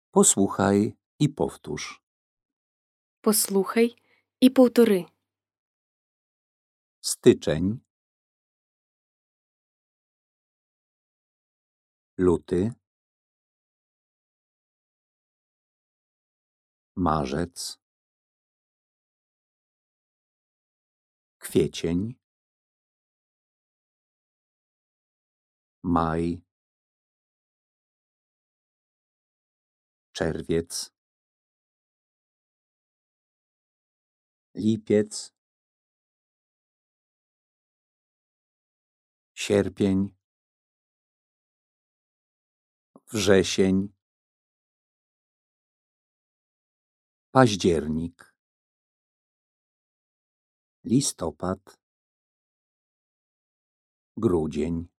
Posłuchaj i powtórz. Послухай і повтори. Styczeń, luty, marzec, kwiecień, maj, czerwiec, lipiec, sierpień, wrzesień, październik, listopad, grudzień.